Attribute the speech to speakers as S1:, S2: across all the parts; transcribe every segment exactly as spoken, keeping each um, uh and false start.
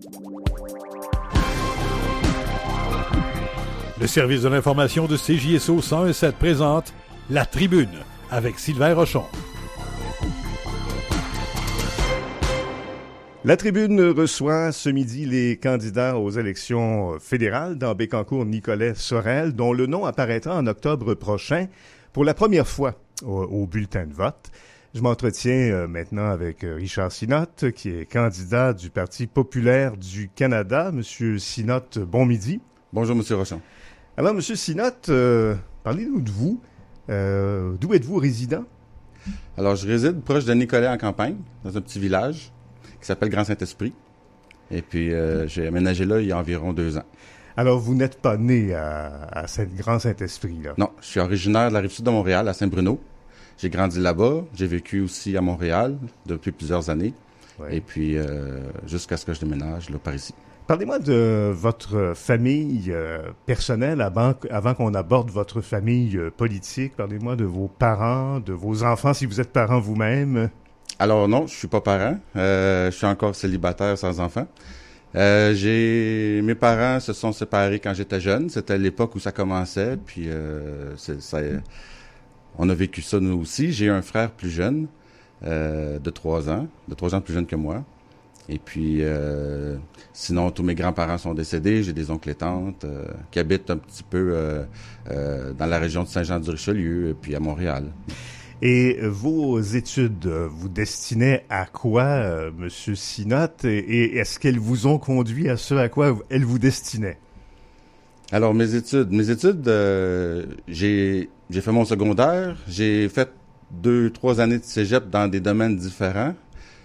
S1: Le service de l'information de C J S O cent un virgule sept présente La Tribune avec Sylvain Rochon.
S2: La Tribune reçoit ce midi les candidats aux élections fédérales dans Bécancour-Nicolet-Sorel, dont le nom apparaîtra en octobre prochain pour la première fois au, au bulletin de vote. Je m'entretiens euh, maintenant avec Richard Sinotte, qui est candidat du Parti populaire du Canada. Monsieur Sinotte, bon midi.
S3: Bonjour, Monsieur Rochon.
S2: Alors, Monsieur Sinotte, euh, parlez-nous de vous. Euh, d'où êtes-vous résident?
S3: Alors, je réside proche de Nicolet en campagne, dans un petit village qui s'appelle Grand-Saint-Esprit. Et puis, euh, j'ai aménagé là il y a environ deux ans.
S2: Alors, vous n'êtes pas né à, à Saint-Grand-Saint-Esprit, là?
S3: Non, je suis originaire de la Rive-Sud de Montréal, à Saint-Bruno. J'ai grandi là-bas. J'ai vécu aussi à Montréal depuis plusieurs années. Ouais. Et puis, euh, jusqu'à ce que je déménage là, par ici.
S2: Parlez-moi de votre famille euh, personnelle avant, avant qu'on aborde votre famille euh, politique. Parlez-moi de vos parents, de vos enfants, si vous êtes parent vous-même.
S3: Alors non, je suis pas parent. Euh, je suis encore célibataire sans enfant. Euh, j'ai mes parents se sont séparés quand j'étais jeune. C'était l'époque où ça commençait. Puis euh, c'est, ça, on a vécu ça nous aussi. J'ai un frère plus jeune, euh, de trois ans, de trois ans plus jeune que moi. Et puis, euh, sinon, tous mes grands-parents sont décédés. J'ai des oncles et tantes euh, qui habitent un petit peu euh, euh, dans la région de Saint-Jean-du-Richelieu et puis à Montréal.
S2: Et vos études vous destinaient à quoi, euh, Monsieur Sinotte? Et, et est-ce qu'elles vous ont conduit à ce à quoi elles vous destinaient?
S3: Alors, mes études, mes études, euh, j'ai j'ai fait mon secondaire. J'ai fait deux, trois années de cégep dans des domaines différents.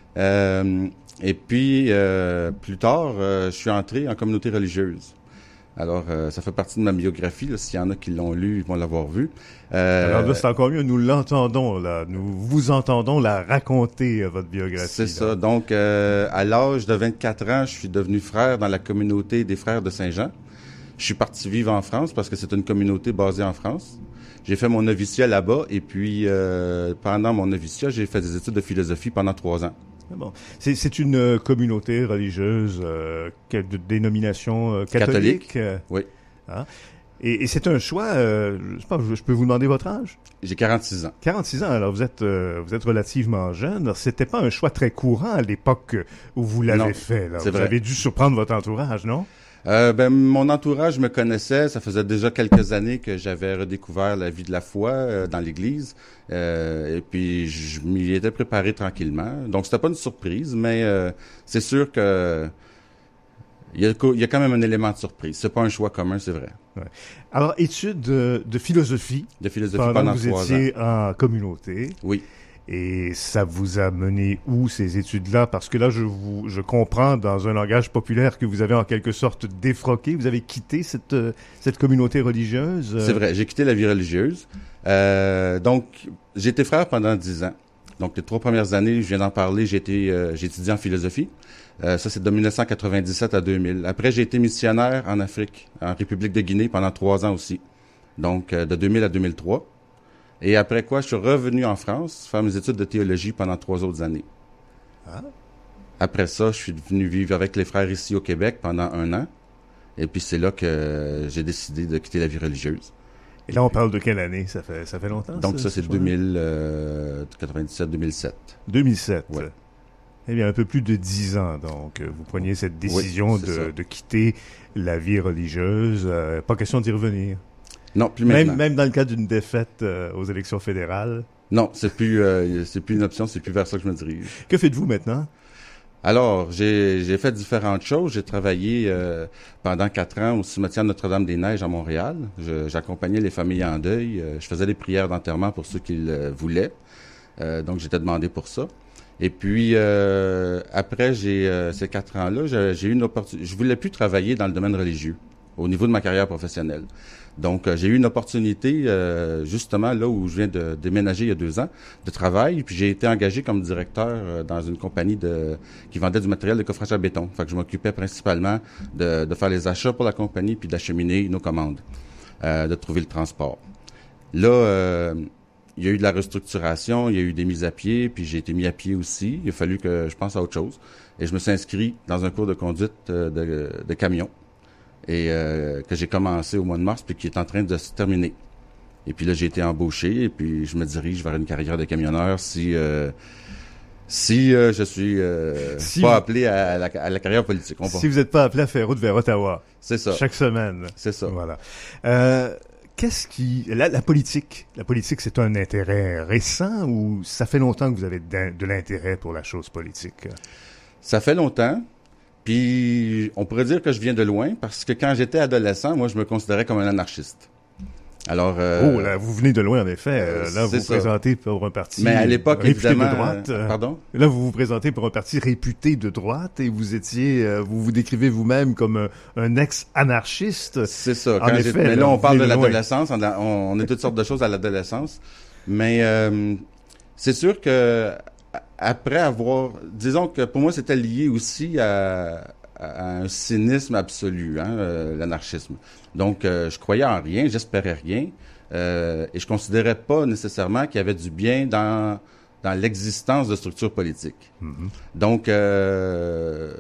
S3: Euh, Et puis, euh, plus tard, euh, je suis entré en communauté religieuse. Alors, euh, ça fait partie de ma biographie. Là, s'il y en a qui l'ont lu, ils vont l'avoir vu. Euh,
S2: Alors là, c'est encore mieux. Nous l'entendons, là. Nous vous entendons la raconter, euh, votre biographie.
S3: C'est
S2: là.
S3: ça. Donc, euh, à l'âge de vingt-quatre ans, je suis devenu frère dans la communauté des Frères de Saint-Jean. Je suis parti vivre en France parce que c'est une communauté basée en France. J'ai fait mon noviciat là-bas. Et puis, euh, pendant mon noviciat, j'ai fait des études de philosophie pendant trois ans.
S2: Bon. C'est, c'est une communauté religieuse euh, de dénomination euh, catholique.
S3: Catholique, euh, oui.
S2: Hein? Et, et c'est un choix, euh, je sais pas, je peux vous demander votre âge?
S3: J'ai quarante-six ans.
S2: quarante-six ans, alors vous êtes euh, vous êtes relativement jeune. Alors, c'était pas un choix très courant à l'époque où vous l'avez
S3: non,
S2: fait. Là.
S3: C'est
S2: vous
S3: vrai.
S2: avez dû surprendre votre entourage, non?
S3: Euh, ben, mon entourage me connaissait. Ça faisait déjà quelques années que j'avais redécouvert la vie de la foi euh, dans l'Église. Euh, et puis, je m'y étais préparé tranquillement. Donc, c'était pas une surprise, mais euh, c'est sûr que il y a, il y a quand même un élément de surprise. C'est pas un choix commun, c'est vrai.
S2: Ouais. Alors, études de, de philosophie.
S3: De philosophie
S2: pendant,
S3: pendant
S2: que vous
S3: trois
S2: étiez
S3: ans.
S2: en communauté.
S3: Oui.
S2: Et ça vous a mené où, ces études-là? Parce que là, je vous, je comprends, dans un langage populaire, que vous avez en quelque sorte défroqué. Vous avez quitté cette, cette communauté religieuse.
S3: C'est vrai, j'ai quitté la vie religieuse. Euh, donc, j'ai été frère pendant dix ans. Donc, les trois premières années, je viens d'en parler, j'ai été, euh, j'ai étudié en philosophie. Euh, ça, c'est de dix-neuf cent quatre-vingt-dix-sept à deux mille. Après, j'ai été missionnaire en Afrique, en République de Guinée, pendant trois ans aussi. Donc, euh, de deux mille à deux mille trois. Et après quoi, je suis revenu en France faire mes études de théologie pendant trois autres années.
S2: Ah.
S3: Après ça, je suis venu vivre avec les frères ici au Québec pendant un an. Et puis c'est là que j'ai décidé de quitter la vie religieuse.
S2: Et là, on parle de quelle année? Ça fait, ça fait longtemps?
S3: Donc
S2: ça,
S3: ça, c'est deux mille quatre-vingt-dix-sept deux mille sept.
S2: deux mille sept.
S3: Ouais.
S2: Eh bien, un peu plus de dix ans, donc, vous preniez cette décision
S3: oui,
S2: de, de quitter la vie religieuse. Euh, pas question d'y revenir.
S3: Non, plus maintenant.
S2: Même, même dans le cas d'une défaite euh, aux élections fédérales.
S3: Non, c'est plus, euh, c'est plus une option, c'est plus vers ça que je me dirige.
S2: Que faites-vous maintenant?
S3: Alors, j'ai, j'ai fait différentes choses. J'ai travaillé euh, pendant quatre ans au cimetière Notre-Dame-des-Neiges à Montréal. Je, j'accompagnais les familles en deuil. Euh, je faisais des prières d'enterrement pour ceux qui le voulaient. Euh, donc, j'étais demandé pour ça. Et puis, euh, après j'ai euh, ces quatre ans-là, j'ai, j'ai eu une opportunité. Je voulais plus travailler dans le domaine religieux au niveau de ma carrière professionnelle. Donc, euh, j'ai eu une opportunité, euh, justement, là où je viens de déménager il y a deux ans, de travail. Puis j'ai été engagé comme directeur euh, dans une compagnie de qui vendait du matériel de coffrage à béton. Fait que je m'occupais principalement de, de faire les achats pour la compagnie puis d'acheminer nos commandes, euh, de trouver le transport. Là, euh, il y a eu de la restructuration, il y a eu des mises à pied, puis j'ai été mis à pied aussi. Il a fallu que je pense à autre chose. Et je me suis inscrit dans un cours de conduite euh, de, de camion, et euh, que j'ai commencé au mois de mars, puis qui est en train de se terminer. Et puis là, j'ai été embauché, et puis je me dirige vers une carrière de camionneur si euh, si euh, je suis euh, si pas vous... appelé à la, à la carrière politique. On
S2: si va. Vous n'êtes pas appelé à faire route vers Ottawa.
S3: C'est ça.
S2: Chaque semaine.
S3: C'est ça.
S2: Voilà. Euh, qu'est-ce qui... La, la politique, la politique, c'est un intérêt récent ou ça fait longtemps que vous avez de, de l'intérêt pour la chose politique?
S3: Ça fait longtemps. Puis, on pourrait dire que je viens de loin, parce que quand j'étais adolescent, moi, je me considérais comme un anarchiste. Alors, euh,
S2: oh, là, vous venez de loin, en effet. Euh, là, vous vous ça. présentez pour un parti
S3: Mais à l'époque,
S2: réputé
S3: évidemment,
S2: de droite.
S3: Euh, pardon?
S2: Là, vous vous présentez pour un parti réputé de droite et vous étiez, euh, vous vous décrivez vous-même comme un, un ex-anarchiste.
S3: C'est ça. Quand en effet, mais là, là on parle de, de l'adolescence. On, on, on est toutes sortes de choses à l'adolescence. Mais euh, c'est sûr que après avoir, disons que pour moi, c'était lié aussi à, à un cynisme absolu, hein, euh, l'anarchisme. Donc, euh, je croyais en rien, j'espérais rien, euh, et je considérais pas nécessairement qu'il y avait du bien dans dans l'existence de structures politiques. Mm-hmm. Donc, euh,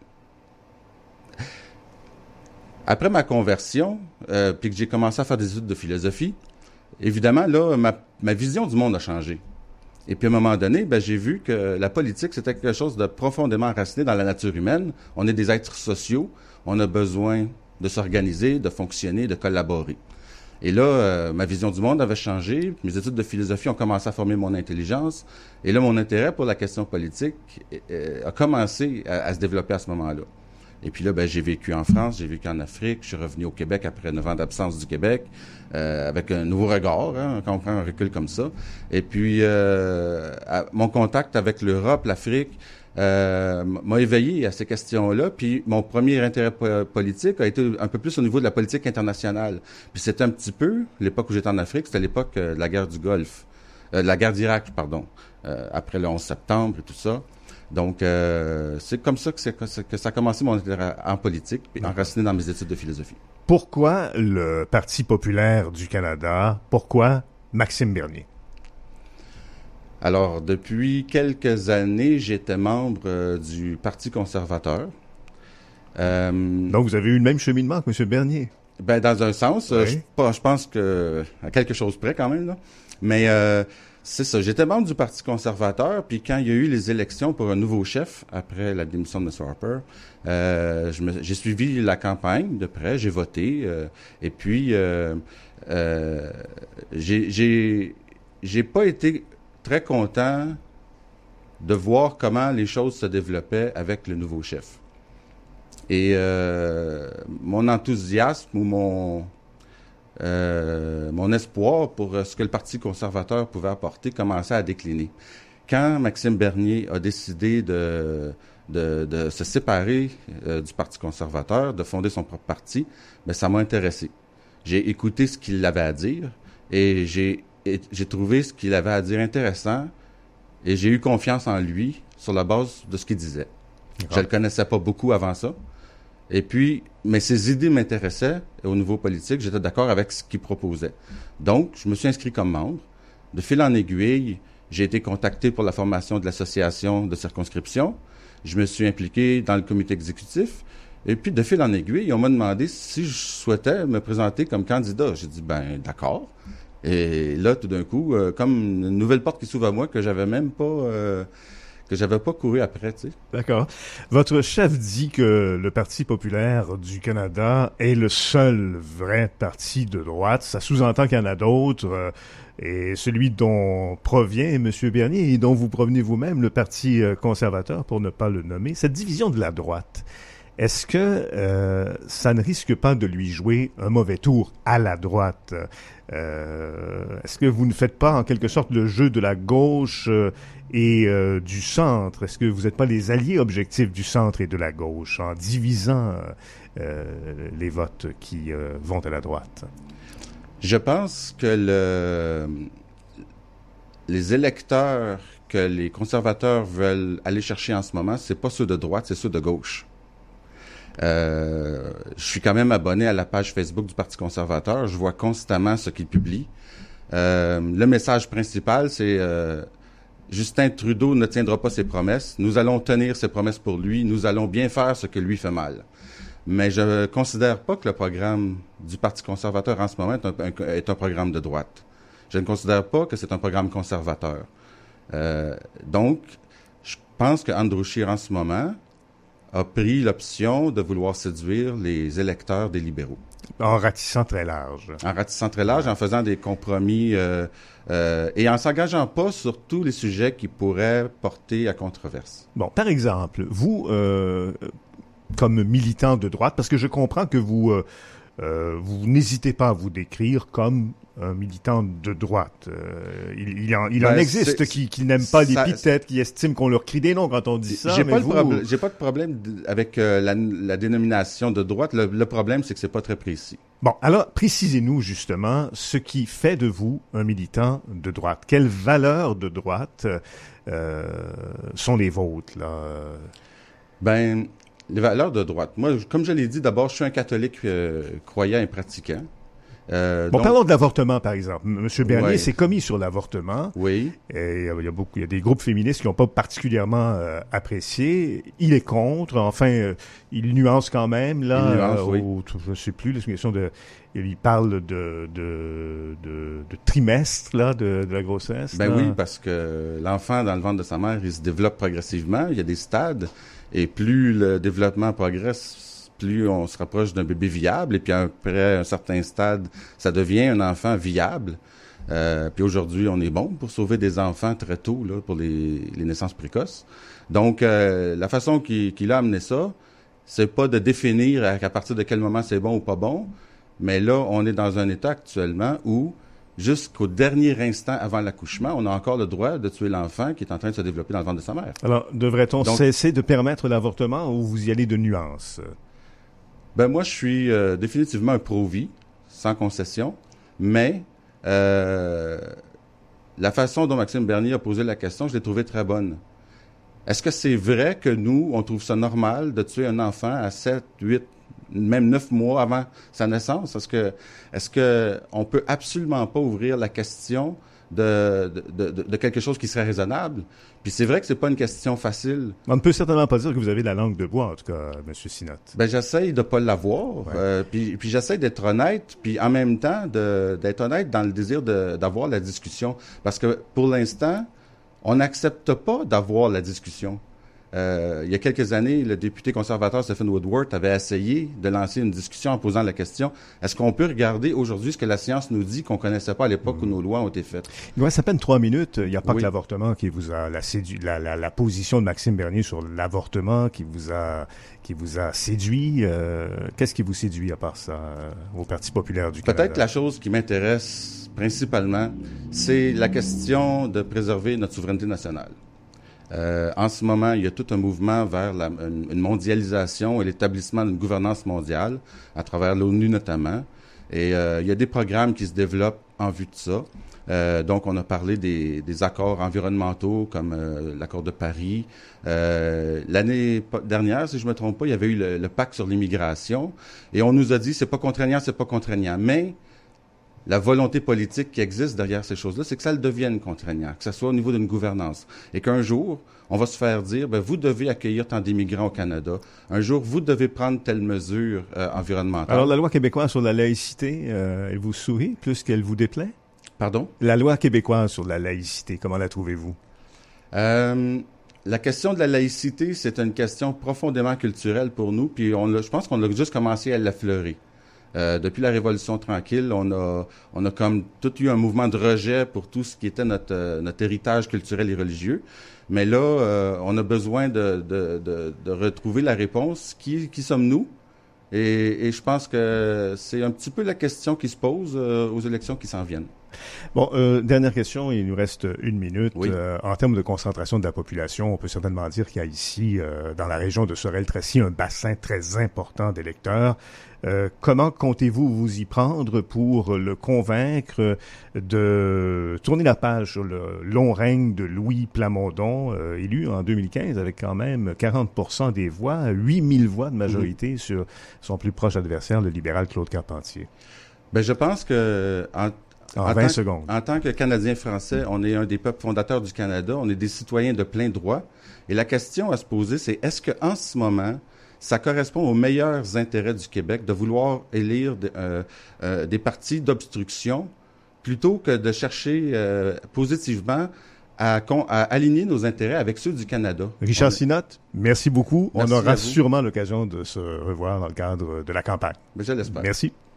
S3: après ma conversion, euh, puis que j'ai commencé à faire des études de philosophie, évidemment, là, ma, ma vision du monde a changé. Et puis, à un moment donné, ben, j'ai vu que la politique, c'était quelque chose de profondément enraciné dans la nature humaine. On est des êtres sociaux. On a besoin de s'organiser, de fonctionner, de collaborer. Et là, euh, ma vision du monde avait changé. Mes études de philosophie ont commencé à former mon intelligence. Et là, mon intérêt pour la question politique euh, a commencé à, à se développer à ce moment-là. Et puis là, ben, j'ai vécu en France, j'ai vécu en Afrique, je suis revenu au Québec après neuf ans d'absence du Québec, euh, avec un nouveau regard, hein, quand on prend un recul comme ça. Et puis, euh, à, mon contact avec l'Europe, l'Afrique, euh, m'a éveillé à ces questions-là. Puis, mon premier intérêt po- politique a été un peu plus au niveau de la politique internationale. Puis, c'était un petit peu, l'époque où j'étais en Afrique, c'était l'époque euh, de la guerre du Golfe, euh, de la guerre d'Irak, pardon, euh, après le onze septembre et tout ça. Donc, euh, c'est comme ça que, c'est, que ça a commencé mon intérêt en politique, puis enraciné dans mes études de philosophie.
S2: Pourquoi le Parti populaire du Canada? Pourquoi Maxime Bernier?
S3: Alors, depuis quelques années, j'étais membre euh, du Parti conservateur.
S2: Euh, Donc, vous avez eu le même cheminement que M. Bernier?
S3: Ben, dans un sens, oui. euh, je, je pense que à quelque chose près quand même, là. Mais euh, c'est ça. J'étais membre du Parti conservateur, puis quand il y a eu les élections pour un nouveau chef, après la démission de M. Harper, euh, je me, j'ai suivi la campagne de près, j'ai voté, euh, et puis euh, euh, j'ai, j'ai, j'ai pas été très content de voir comment les choses se développaient avec le nouveau chef. Et euh, mon enthousiasme ou mon euh, mon espoir pour ce que le Parti conservateur pouvait apporter commençait à décliner. Quand Maxime Bernier a décidé de de, de se séparer euh, du Parti conservateur, de fonder son propre parti, ben ça m'a intéressé. J'ai écouté ce qu'il avait à dire et j'ai et j'ai trouvé ce qu'il avait à dire intéressant et j'ai eu confiance en lui sur la base de ce qu'il disait. D'accord. Je le connaissais pas beaucoup avant ça. Et puis, mais ses idées m'intéressaient au niveau politique. J'étais d'accord avec ce qu'il proposait. Donc, je me suis inscrit comme membre. De fil en aiguille, j'ai été contacté pour la formation de l'association de circonscription. Je me suis impliqué dans le comité exécutif. Et puis, de fil en aiguille, on m'a demandé si je souhaitais me présenter comme candidat. J'ai dit, ben, d'accord. Et là, tout d'un coup, euh, comme une nouvelle porte qui s'ouvre à moi que j'avais même pas, euh, que j'avais pas couru après, tu sais.
S2: D'accord. Votre chef dit que le Parti populaire du Canada est le seul vrai parti de droite. Ça sous-entend qu'il y en a d'autres. Euh, et celui dont provient M. Bernier et dont vous provenez vous-même, le Parti conservateur, pour ne pas le nommer, cette division de la droite. Est-ce que euh, ça ne risque pas de lui jouer un mauvais tour à la droite? Euh, est-ce que vous ne faites pas en quelque sorte le jeu de la gauche euh, et euh, du centre? Est-ce que vous n'êtes pas les alliés objectifs du centre et de la gauche en divisant euh, les votes qui euh, vont à la droite?
S3: Je pense que le, les électeurs que les conservateurs veulent aller chercher en ce moment, c'est pas ceux de droite, c'est ceux de gauche. Euh, je suis quand même abonné à la page Facebook du Parti conservateur. Je vois constamment ce qu'ils publient. Euh, le message principal, c'est euh, Justin Trudeau ne tiendra pas ses promesses. Nous allons tenir ses promesses pour lui. Nous allons bien faire ce que lui fait mal. Mais je ne considère pas que le programme du Parti conservateur en ce moment est un, un, est un programme de droite. Je ne considère pas que c'est un programme conservateur. Euh, donc, je pense que Andrew Scheer, en ce moment, a pris l'option de vouloir séduire les électeurs des libéraux.
S2: En ratissant très large.
S3: En ratissant très large, en faisant des compromis euh, euh, et en s'engageant pas sur tous les sujets qui pourraient porter à controverse.
S2: Bon, par exemple, vous... Euh, comme militant de droite, parce que je comprends que vous euh, euh, vous n'hésitez pas à vous décrire comme un militant de droite. Euh, il il, en, il ben, en existe qui, qui n'aiment pas l'épithète, qui estiment qu'on leur crie des noms quand on dit ça.
S3: J'ai
S2: mais
S3: pas,
S2: vous...
S3: problème, j'ai pas de problème avec euh, la, la dénomination de droite. Le, le problème, c'est que c'est pas très précis.
S2: Bon, alors précisez-nous justement ce qui fait de vous un militant de droite. Quelles valeurs de droite euh, sont les vôtres, là?
S3: Ben... Les valeurs de droite. Moi, comme je l'ai dit, d'abord, je suis un catholique euh, croyant et pratiquant.
S2: Euh, bon, donc... parlons de l'avortement, par exemple. Monsieur Bernier
S3: ouais.
S2: s'est commis sur l'avortement.
S3: Oui.
S2: Et il y a beaucoup, il y a des groupes féministes qui n'ont pas particulièrement euh, apprécié. Il est contre. Enfin, euh, il nuance quand même là.
S3: Il nuance,
S2: euh,
S3: oui.
S2: au, je ne sais plus. La question de, il parle de de de, de trimestre là, de, de la grossesse.
S3: Ben
S2: là.
S3: oui, parce que l'enfant dans le ventre de sa mère, il se développe progressivement. Il y a des stades. Et plus le développement progresse, plus on se rapproche d'un bébé viable. Et puis après un certain stade, ça devient un enfant viable. Euh, puis aujourd'hui, on est bon pour sauver des enfants très tôt là, pour les, les naissances précoces. Donc, euh, la façon qu'il, qu'il a amené ça, c'est pas de définir à, à partir de quel moment c'est bon ou pas bon. Mais là, on est dans un état actuellement où jusqu'au dernier instant avant l'accouchement, on a encore le droit de tuer l'enfant qui est en train de se développer dans le ventre de sa mère.
S2: Alors, devrait-on
S3: Donc,
S2: cesser de permettre l'avortement ou vous y allez de nuances?
S3: Ben moi, je suis euh, définitivement un pro-vie, sans concession, mais euh, la façon dont Maxime Bernier a posé la question, je l'ai trouvée très bonne. Est-ce que c'est vrai que nous, on trouve ça normal de tuer un enfant à sept, huit, même neuf mois avant sa naissance? Est-ce que, est-ce que on peut absolument pas ouvrir la question de, de, de, de quelque chose qui serait raisonnable? Puis c'est vrai que c'est pas une question facile.
S2: On ne peut certainement pas dire que vous avez la langue de bois, en tout cas, M. Sinot.
S3: Ben j'essaye de pas l'avoir, ouais. euh, puis, puis j'essaye d'être honnête, puis en même temps de, d'être honnête dans le désir de, d'avoir la discussion. Parce que pour l'instant, on n'accepte pas d'avoir la discussion. Euh, il y a quelques années, le député conservateur Stephen Woodward avait essayé de lancer une discussion en posant la question, est-ce qu'on peut regarder aujourd'hui ce que la science nous dit qu'on connaissait pas à l'époque mmh. où nos lois ont été faites?
S2: Il reste à peine trois minutes. Il n'y a pas
S3: oui.
S2: que l'avortement qui vous a, la, sédu- la, la, la position de Maxime Bernier sur l'avortement qui vous a, qui vous a séduit. Euh, qu'est-ce qui vous séduit à part ça euh, au Parti populaire du Canada?
S3: Peut-être la chose qui m'intéresse principalement, c'est la question de préserver notre souveraineté nationale. Euh, en ce moment, il y a tout un mouvement vers la, une, une mondialisation et l'établissement d'une gouvernance mondiale, à travers l'ONU notamment. Et euh, il y a des programmes qui se développent en vue de ça. Euh, donc, on a parlé des, des accords environnementaux comme euh, l'accord de Paris. Euh, l'année dernière, si je me trompe pas, il y avait eu le, le pacte sur l'immigration. Et on nous a dit, c'est pas contraignant, c'est pas contraignant. Mais la volonté politique qui existe derrière ces choses-là, c'est que ça le devienne contraignant, que ça soit au niveau d'une gouvernance. Et qu'un jour, on va se faire dire, ben, vous devez accueillir tant d'immigrants au Canada. Un jour, vous devez prendre telle mesure euh, environnementale.
S2: Alors, la loi québécoise sur la laïcité, euh, elle vous sourit plus qu'elle vous déplaît?
S3: Pardon?
S2: La loi québécoise sur la laïcité, comment la trouvez-vous?
S3: Euh, la question de la laïcité, c'est une question profondément culturelle pour nous, puis on l'a, je pense qu'on a juste commencé à l'affleurer. Euh, depuis la Révolution tranquille, on a, on a comme tout eu un mouvement de rejet pour tout ce qui était notre, euh, notre héritage culturel et religieux. Mais là, euh, on a besoin de, de, de, de retrouver la réponse. Qui, qui sommes-nous? Et, et je pense que c'est un petit peu la question qui se pose euh, aux élections qui s'en viennent.
S2: Bon, euh, dernière question, il nous reste une minute.
S3: Oui.
S2: Euh, en termes de concentration de la population, on peut certainement dire qu'il y a ici, euh, dans la région de Sorel-Tracy, un bassin très important d'électeurs. Euh, comment comptez-vous vous y prendre pour le convaincre de tourner la page sur le long règne de Louis Plamondon, euh, élu en deux mille quinze avec quand même quarante pour cent des voix, huit mille voix de majorité mmh. sur son plus proche adversaire, le libéral Claude Carpentier?
S3: Ben, je pense que en,
S2: En,
S3: en
S2: vingt
S3: tant,
S2: secondes.
S3: En tant que Canadien français, on est un des peuples fondateurs du Canada. On est des citoyens de plein droit. Et la question à se poser, c'est est-ce qu'en ce moment, ça correspond aux meilleurs intérêts du Québec de vouloir élire de, euh, euh, des partis d'obstruction plutôt que de chercher euh, positivement à, à aligner nos intérêts avec ceux du Canada.
S2: Richard Sinotte, merci beaucoup.
S3: Merci
S2: On aura sûrement l'occasion de se revoir dans le cadre de la campagne.
S3: Mais je l'espère.
S2: Merci.